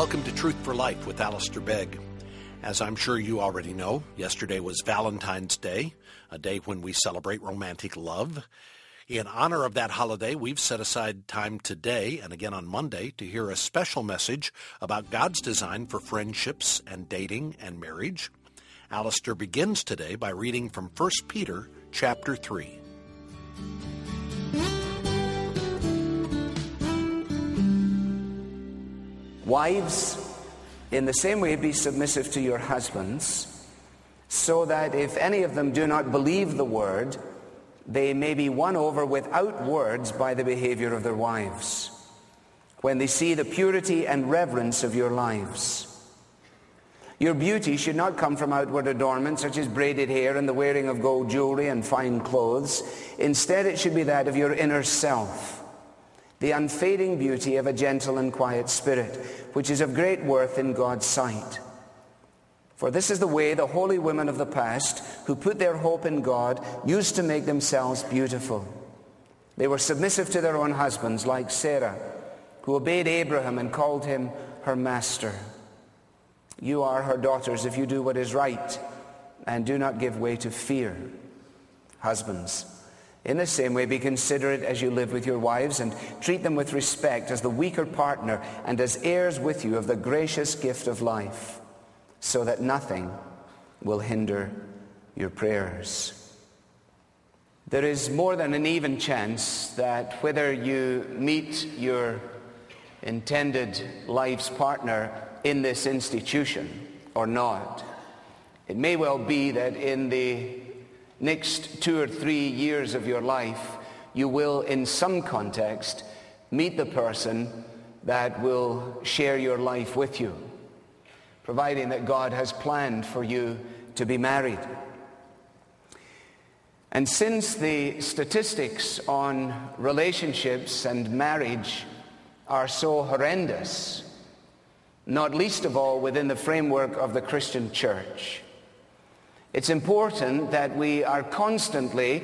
Welcome to Truth for Life with Alistair Begg. As I'm sure you already know, yesterday was Valentine's Day, a day when we celebrate romantic love. In honor of that holiday, we've set aside time today and again on Monday to hear a special message about God's design for friendships and dating and marriage. Alistair begins today by reading from 1 Peter chapter 3. Wives, in the same way, be submissive to your husbands, so that if any of them do not believe the word, they may be won over without words by the behavior of their wives, when they see the purity and reverence of your lives. Your beauty should not come from outward adornment, such as braided hair and the wearing of gold jewelry and fine clothes. Instead, it should be that of your inner self, the unfading beauty of a gentle and quiet spirit, which is of great worth in God's sight. For this is the way the holy women of the past, who put their hope in God, used to make themselves beautiful. They were submissive to their own husbands, like Sarah, who obeyed Abraham and called him her master. You are her daughters if you do what is right and do not give way to fear. Husbands, in the same way, be considerate as you live with your wives, and treat them with respect as the weaker partner and as heirs with you of the gracious gift of life, so that nothing will hinder your prayers. There is more than an even chance that whether you meet your intended life's partner in this institution or not, it may well be that in the next 2 or 3 years of your life, you will, in some context, meet the person that will share your life with you, providing that God has planned for you to be married. And since the statistics on relationships and marriage are so horrendous, not least of all within the framework of the Christian church, it's important that we are constantly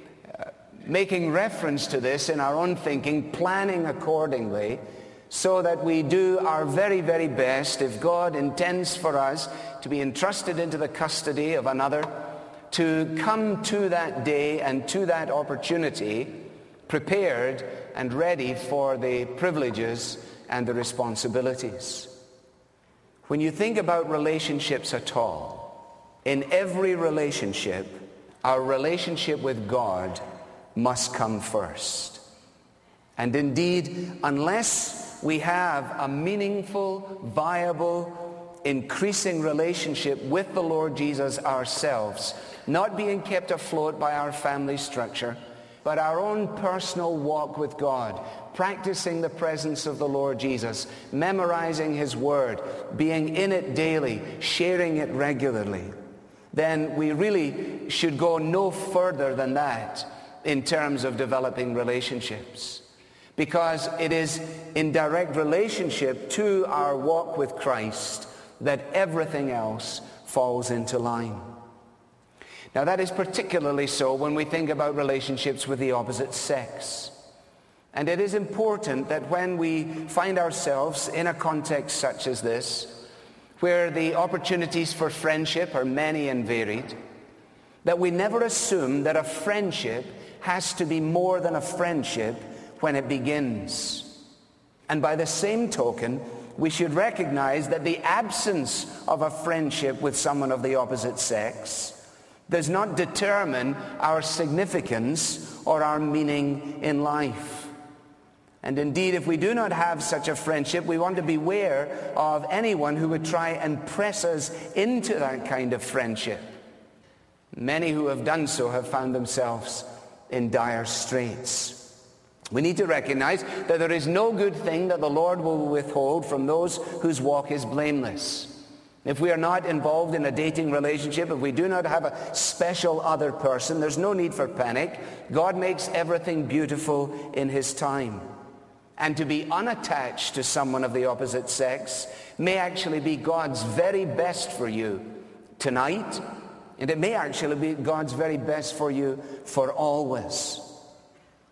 making reference to this in our own thinking, planning accordingly, so that we do our very, very best, if God intends for us to be entrusted into the custody of another, to come to that day and to that opportunity prepared and ready for the privileges and the responsibilities. When you think about relationships at all, in every relationship, our relationship with God must come first. And indeed, unless we have a meaningful, viable, increasing relationship with the Lord Jesus ourselves, not being kept afloat by our family structure, but our own personal walk with God, practicing the presence of the Lord Jesus, memorizing His Word, being in it daily, sharing it regularly, then we really should go no further than that in terms of developing relationships. Because it is in direct relationship to our walk with Christ that everything else falls into line. Now that is particularly so when we think about relationships with the opposite sex. And it is important that when we find ourselves in a context such as this, where the opportunities for friendship are many and varied, that we never assume that a friendship has to be more than a friendship when it begins. And by the same token, we should recognize that the absence of a friendship with someone of the opposite sex does not determine our significance or our meaning in life. And indeed, if we do not have such a friendship, we want to beware of anyone who would try and press us into that kind of friendship. Many who have done so have found themselves in dire straits. We need to recognize that there is no good thing that the Lord will withhold from those whose walk is blameless. If we are not involved in a dating relationship, if we do not have a special other person, there's no need for panic. God makes everything beautiful in His time. And to be unattached to someone of the opposite sex may actually be God's very best for you tonight, and it may actually be God's very best for you for always.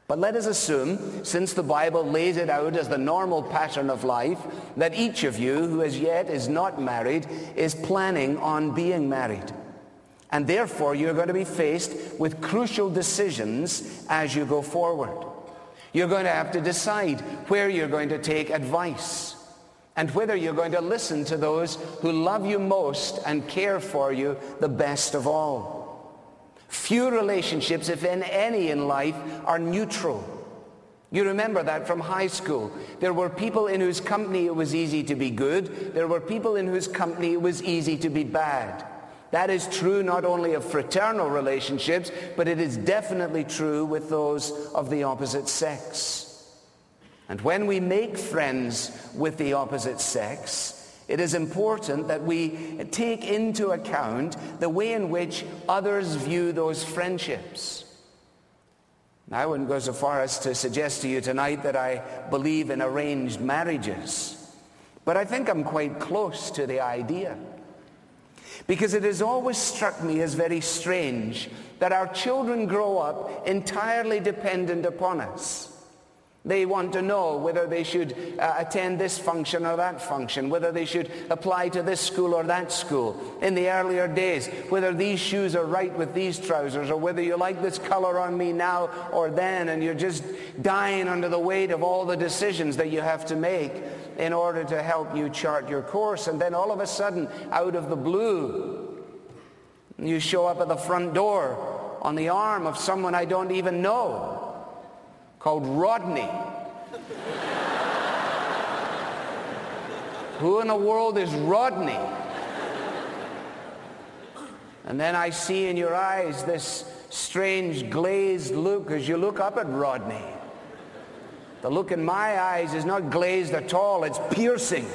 But let us assume, since the Bible lays it out as the normal pattern of life, that each of you who as yet is not married is planning on being married. And therefore you're going to be faced with crucial decisions as you go forward. You're going to have to decide where you're going to take advice and whether you're going to listen to those who love you most and care for you the best of all. Few relationships, if in any in life, are neutral. You remember that from high school. There were people in whose company it was easy to be good. There were people in whose company it was easy to be bad. That is true not only of fraternal relationships, but it is definitely true with those of the opposite sex. And when we make friends with the opposite sex, it is important that we take into account the way in which others view those friendships. Now, I wouldn't go so far as to suggest to you tonight that I believe in arranged marriages, but I think I'm quite close to the idea. Because it has always struck me as very strange that our children grow up entirely dependent upon us. They want to know whether they should attend this function or that function, whether they should apply to this school or that school. In the earlier days, whether these shoes are right with these trousers, or whether you like this color on me now or then, and you're just dying under the weight of all the decisions that you have to make in order to help you chart your course. And then all of a sudden, out of the blue, you show up at the front door on the arm of someone I don't even know, called Rodney. Who in the world is Rodney? And then I see in your eyes this strange glazed look as you look up at Rodney. The look in my eyes is not glazed at all, it's piercing.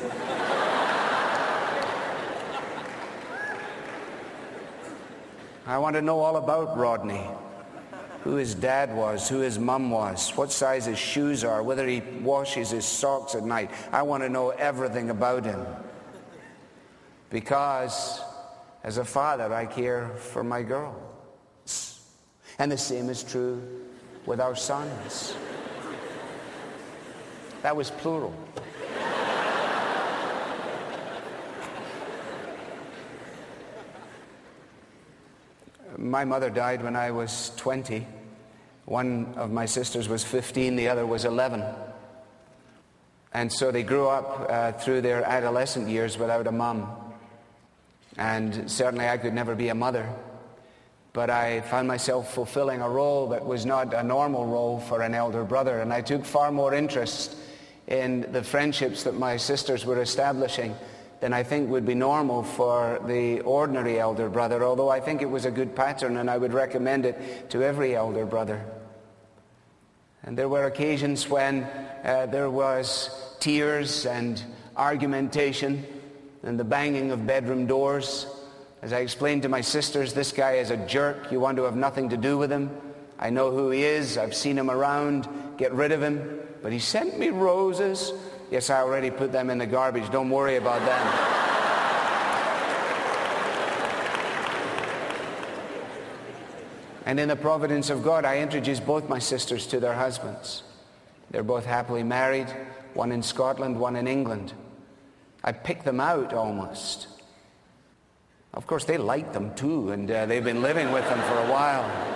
I want to know all about Rodney. Who his dad was, who his mum was, what size his shoes are, whether he washes his socks at night. I want to know everything about him. Because as a father, I care for my girls. And the same is true with our sons. That was plural. My mother died when I was 20. One of my sisters was 15, the other was 11. And so they grew up through their adolescent years without a mum. And certainly I could never be a mother. But I found myself fulfilling a role that was not a normal role for an elder brother. And I took far more interest in the friendships that my sisters were establishing than I think would be normal for the ordinary elder brother, although I think it was a good pattern and I would recommend it to every elder brother. And there were occasions when there was tears and argumentation and the banging of bedroom doors. As I explained to my sisters, this guy is a jerk. You want to have nothing to do with him. I know who he is. I've seen him around. Get rid of him. But he sent me roses. Yes, I already put them in the garbage. Don't worry about them. And in the providence of God, I introduced both my sisters to their husbands. They're both happily married, one in Scotland, one in England. I picked them out almost. Of course, they liked them too, and they've been living with them for a while.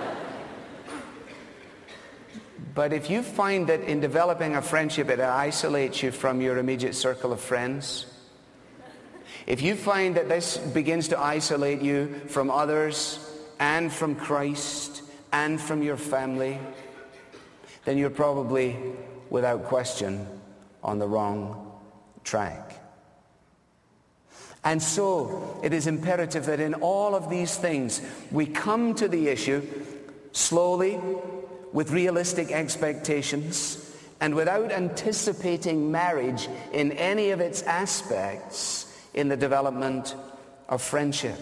But if you find that in developing a friendship it isolates you from your immediate circle of friends, if you find that this begins to isolate you from others and from Christ and from your family, then you're probably, without question, on the wrong track. And so it is imperative that in all of these things we come to the issue slowly, with realistic expectations, and without anticipating marriage in any of its aspects in the development of friendship.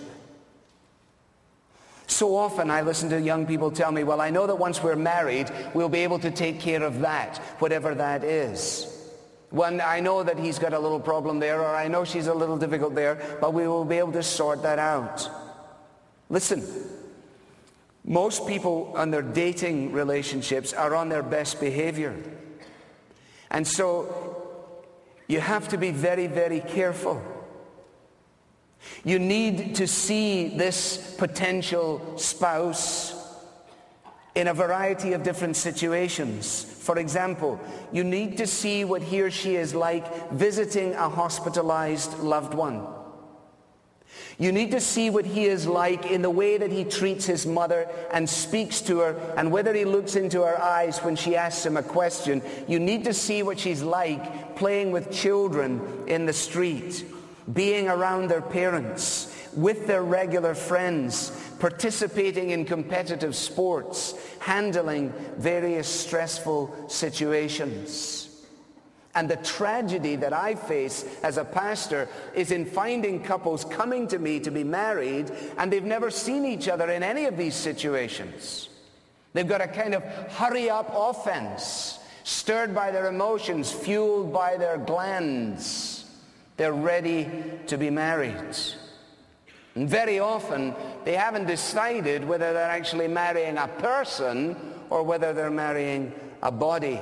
So often I listen to young people tell me, well, I know that once we're married, we'll be able to take care of that, whatever that is. When I know that he's got a little problem there, or I know she's a little difficult there, but we will be able to sort that out. Listen, Most people on their dating relationships are on their best behavior. And so you have to be very, very careful. You need to see this potential spouse in a variety of different situations. For example, you need to see what he or she is like visiting a hospitalized loved one. You need to see what he is like in the way that he treats his mother and speaks to her, and whether he looks into her eyes when she asks him a question. You need to see what she's like playing with children in the street, being around their parents, with their regular friends, participating in competitive sports, handling various stressful situations. And the tragedy that I face as a pastor is in finding couples coming to me to be married, and they've never seen each other in any of these situations. They've got a kind of hurry-up offense, stirred by their emotions, fueled by their glands. They're ready to be married. And very often, they haven't decided whether they're actually marrying a person or whether they're marrying a body.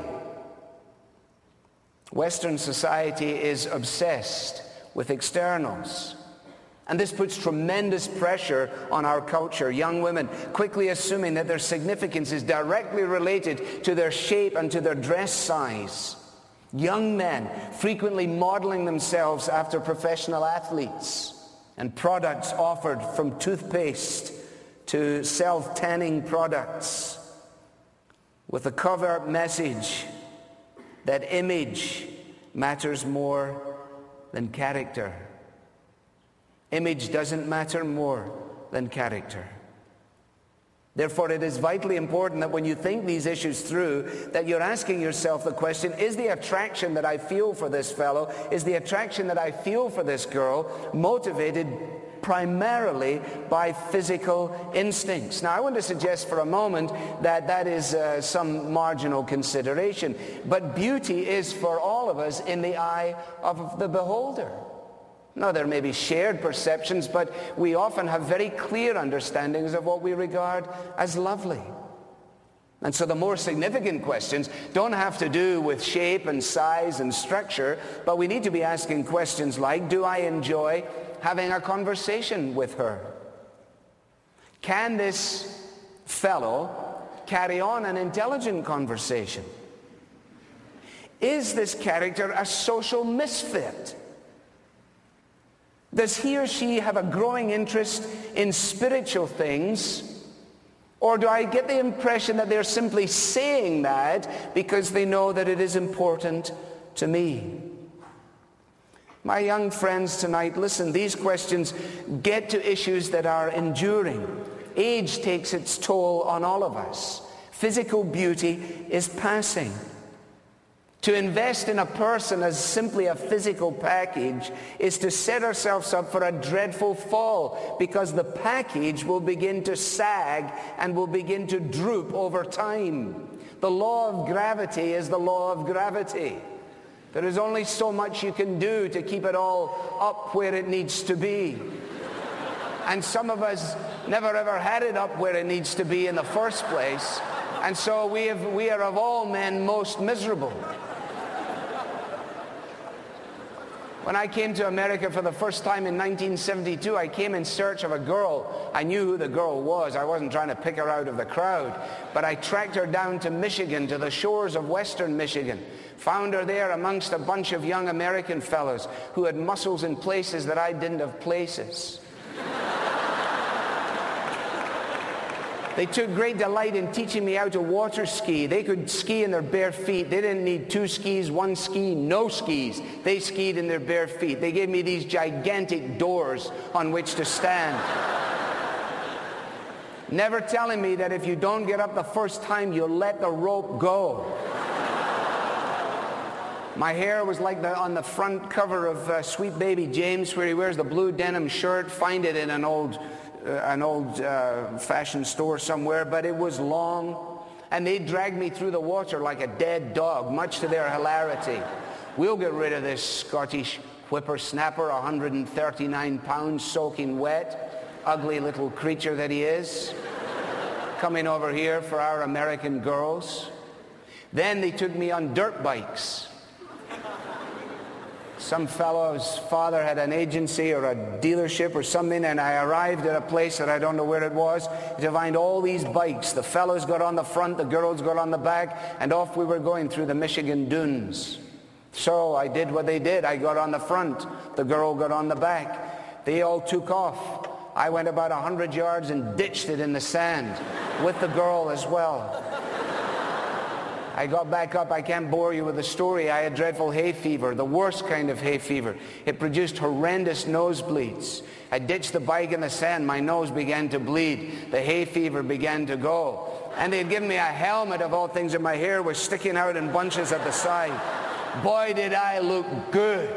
Western society is obsessed with externals. And this puts tremendous pressure on our culture. Young women quickly assuming that their significance is directly related to their shape and to their dress size. Young men frequently modeling themselves after professional athletes. And products offered from toothpaste to self-tanning products with a cover message that image matters more than character. Image doesn't matter more than character. Therefore, it is vitally important that when you think these issues through, that you're asking yourself the question, is the attraction that I feel for this fellow, is the attraction that I feel for this girl motivated primarily by physical instincts? Now, I want to suggest for a moment that that is some marginal consideration. But beauty is for all of us in the eye of the beholder. Now, there may be shared perceptions, but we often have very clear understandings of what we regard as lovely. And so the more significant questions don't have to do with shape and size and structure, but we need to be asking questions like, do I enjoy having a conversation with her? Can this fellow carry on an intelligent conversation? Is this character a social misfit? Does he or she have a growing interest in spiritual things? Or do I get the impression that they're simply saying that because they know that it is important to me? My young friends tonight, listen, these questions get to issues that are enduring. Age takes its toll on all of us. Physical beauty is passing. To invest in a person as simply a physical package is to set ourselves up for a dreadful fall, because the package will begin to sag and will begin to droop over time. The law of gravity is the law of gravity. There is only so much you can do to keep it all up where it needs to be. And some of us never ever had it up where it needs to be in the first place. And so we are of all men most miserable. When I came to America for the first time in 1972, I came in search of a girl. I knew who the girl was. I wasn't trying to pick her out of the crowd. But I tracked her down to Michigan, to the shores of western Michigan. Found her there amongst a bunch of young American fellows who had muscles in places that I didn't have places. They took great delight in teaching me how to water ski. They could ski in their bare feet. They didn't need 2 skis, 1 ski, no skis. They skied in their bare feet. They gave me these gigantic doors on which to stand. Never telling me that if you don't get up the first time, you'll let the rope go. My hair was like on the front cover of Sweet Baby James, where he wears the blue denim shirt. Find it in an old fashion store somewhere, but it was long, and they dragged me through the water like a dead dog, much to their hilarity. We'll get rid of this Scottish whippersnapper, 139 pounds, soaking wet, ugly little creature that he is. coming over here for our American girls. Then they took me on dirt bikes. Some fellow's father had an agency or a dealership or something, and I arrived at a place that I don't know where it was to find all these bikes. The fellows got on the front, the girls got on the back, and off we were going through the Michigan dunes. So I did what they did. I got on the front, the girl got on the back. They all took off. I went about 100 yards and ditched it in the sand with the girl as well. I got back up. I can't bore you with the story. I had dreadful hay fever, the worst kind of hay fever. It produced horrendous nosebleeds. I ditched the bike in the sand. My nose began to bleed. The hay fever began to go. And they had given me a helmet, of all things, and my hair was sticking out in bunches at the side. Boy, did I look good.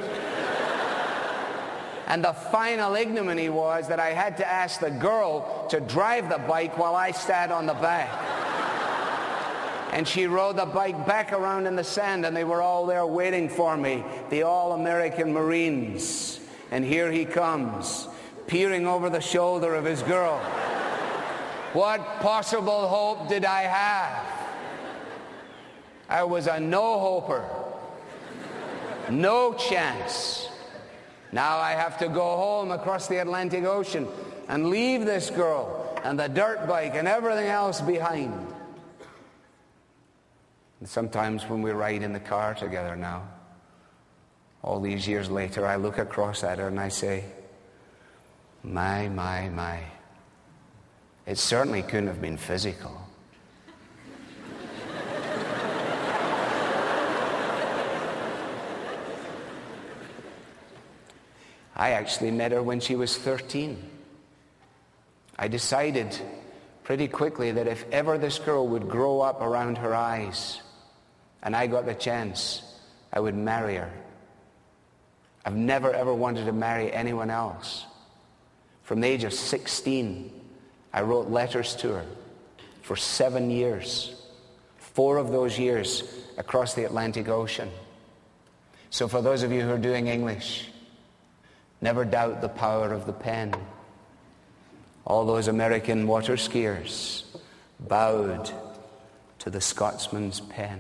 And the final ignominy was that I had to ask the girl to drive the bike while I sat on the back. And she rode the bike back around in the sand, and they were all there waiting for me, the all-American Marines. And here he comes, peering over the shoulder of his girl. What possible hope did I have? I was a no-hoper. No chance. Now I have to go home across the Atlantic Ocean and leave this girl and the dirt bike and everything else behind. And sometimes when we ride in the car together now, all these years later, I look across at her and I say, my. It certainly couldn't have been physical. I actually met her when she was 13. I decided pretty quickly that if ever this girl would grow up around her eyes, and I got the chance, I would marry her. I've never ever wanted to marry anyone else. From the age of 16, I wrote letters to her for 7 years. 4 of those years across the Atlantic Ocean. So for those of you who are doing English, never doubt the power of the pen. All those American water skiers bowed to the Scotsman's pen.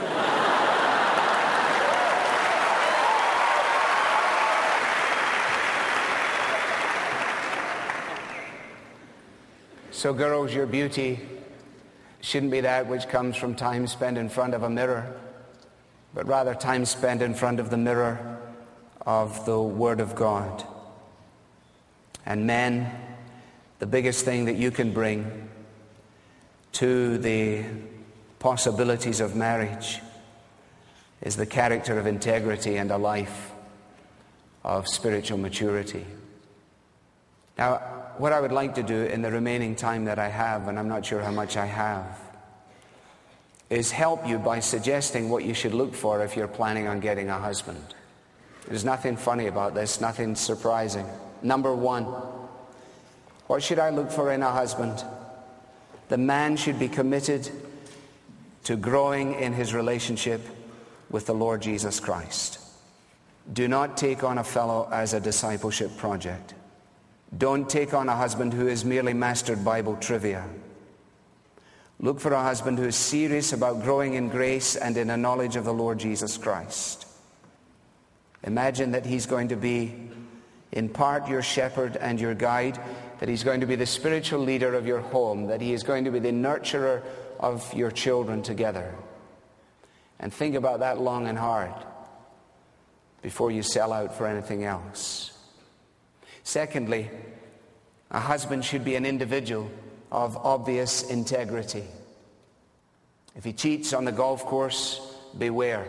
So girls, your beauty shouldn't be that which comes from time spent in front of a mirror, but rather time spent in front of the mirror of the Word of God. And men, the biggest thing that you can bring to the possibilities of marriage is the character of integrity and a life of spiritual maturity. Now, what I would like to do in the remaining time that I have, and I'm not sure how much I have, is help you by suggesting what you should look for if you're planning on getting a husband. There's nothing funny about this, nothing surprising. Number 1, what should I look for in a husband? The man should be committed to growing in his relationship with the Lord Jesus Christ. Do not take on a fellow as a discipleship project. Don't take on a husband who has merely mastered Bible trivia. Look for a husband who is serious about growing in grace and in a knowledge of the Lord Jesus Christ. Imagine that he's going to be in part your shepherd and your guide, that he's going to be the spiritual leader of your home, that he is going to be the nurturer of your children together. And think about that long and hard before you sell out for anything else. Secondly, a husband should be an individual of obvious integrity. If he cheats on the golf course, beware.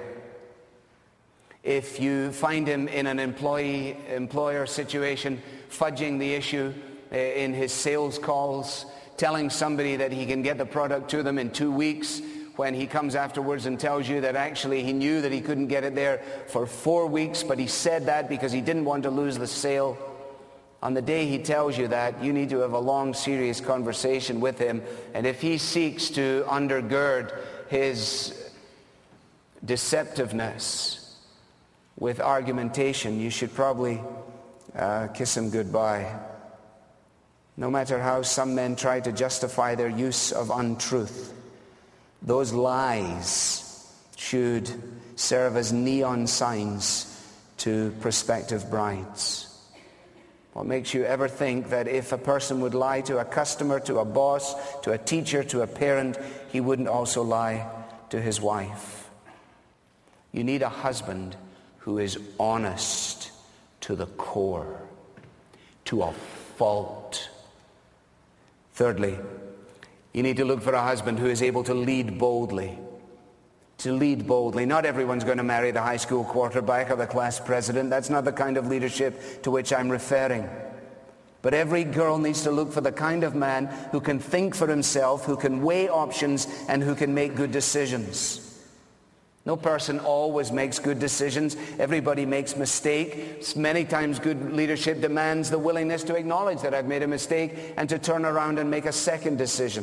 If you find him in an employer situation, fudging the issue in his sales calls, telling somebody that he can get the product to them in 2 weeks, when he comes afterwards and tells you that actually he knew that he couldn't get it there for 4 weeks, but he said that because he didn't want to lose the sale. On the day he tells you that, you need to have a long, serious conversation with him. And if he seeks to undergird his deceptiveness with argumentation, you should probably kiss him goodbye. No matter how some men try to justify their use of untruth, those lies should serve as neon signs to prospective brides. What makes you ever think that if a person would lie to a customer, to a boss, to a teacher, to a parent, he wouldn't also lie to his wife? You need a husband who is honest to the core, to a fault. Thirdly, you need to look for a husband who is able to lead boldly. To lead boldly. Not everyone's going to marry the high school quarterback or the class president. That's not the kind of leadership to which I'm referring. But every girl needs to look for the kind of man who can think for himself, who can weigh options, and who can make good decisions. No person always makes good decisions. Everybody makes mistakes. Many times good leadership demands the willingness to acknowledge that I've made a mistake and to turn around and make a second decision.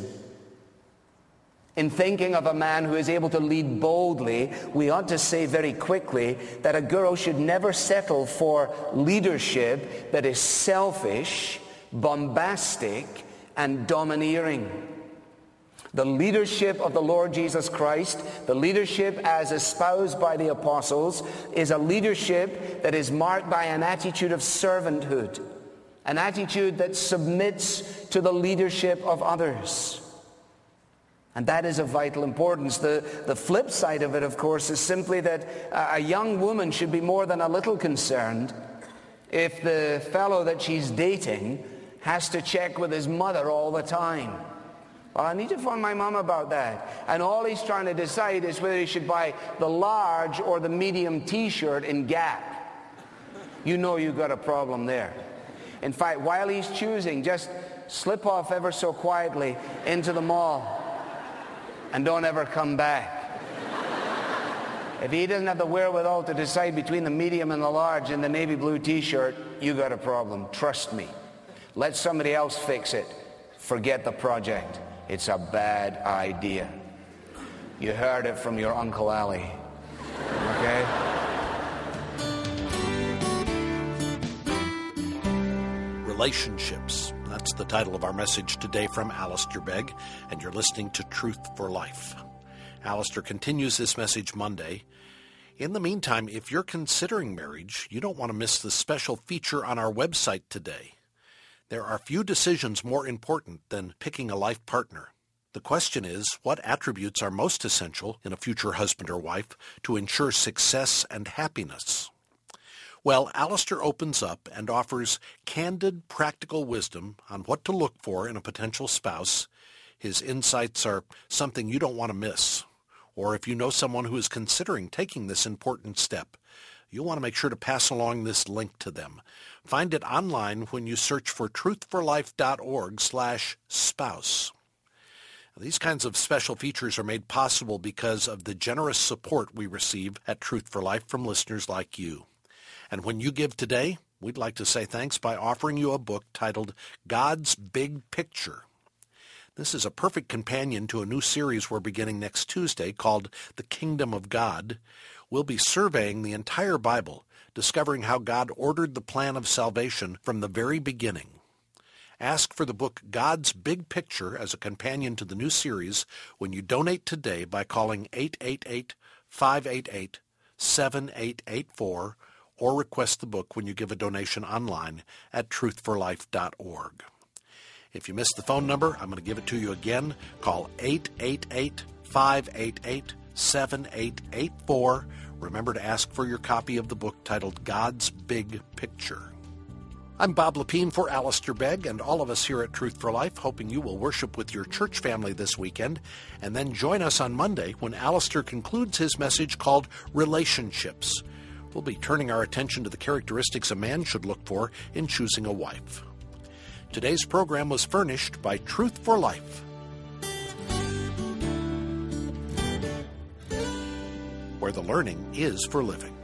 In thinking of a man who is able to lead boldly, we ought to say very quickly that a girl should never settle for leadership that is selfish, bombastic, and domineering. The leadership of the Lord Jesus Christ, the leadership as espoused by the apostles, is a leadership that is marked by an attitude of servanthood, an attitude that submits to the leadership of others. And that is of vital importance. The flip side of it, of course, is simply that a young woman should be more than a little concerned if the fellow that she's dating has to check with his mother all the time. Well, I need to phone my mom about that. And all he's trying to decide is whether he should buy the large or the medium T-shirt in Gap. You know you've got a problem there. In fact, while he's choosing, just slip off ever so quietly into the mall. And don't ever come back. If he doesn't have the wherewithal to decide between the medium and the large in the navy blue T-shirt, you got a problem. Trust me. Let somebody else fix it. Forget the project. It's a bad idea. You heard it from your Uncle Ali. Okay? Relationships. That's the title of our message today from Alistair Begg, and you're listening to Truth for Life. Alistair continues this message Monday. In the meantime, if you're considering marriage, you don't want to miss the special feature on our website today. There are few decisions more important than picking a life partner. The question is, what attributes are most essential in a future husband or wife to ensure success and happiness? Well, Alistair opens up and offers candid, practical wisdom on what to look for in a potential spouse. His insights are something you don't want to miss. Or if you know someone who is considering taking this important step, you'll want to make sure to pass along this link to them. Find it online when you search for truthforlife.org/spouse. These kinds of special features are made possible because of the generous support we receive at Truth for Life from listeners like you. And when you give today, we'd like to say thanks by offering you a book titled God's Big Picture. This is a perfect companion to a new series we're beginning next Tuesday called The Kingdom of God. We'll be surveying the entire Bible, discovering how God ordered the plan of salvation from the very beginning. Ask for the book God's Big Picture as a companion to the new series when you donate today by calling 888-588-7884 or request the book when you give a donation online at truthforlife.org. If you missed the phone number, I'm going to give it to you again. Call 888-588-7884. Remember to ask for your copy of the book titled God's Big Picture. I'm Bob Lepine for Alistair Begg and all of us here at Truth for Life, hoping you will worship with your church family this weekend, and then join us on Monday when Alistair concludes his message called Relationships. We'll be turning our attention to the characteristics a man should look for in choosing a wife. Today's program was furnished by Truth for Life, where the learning is for living.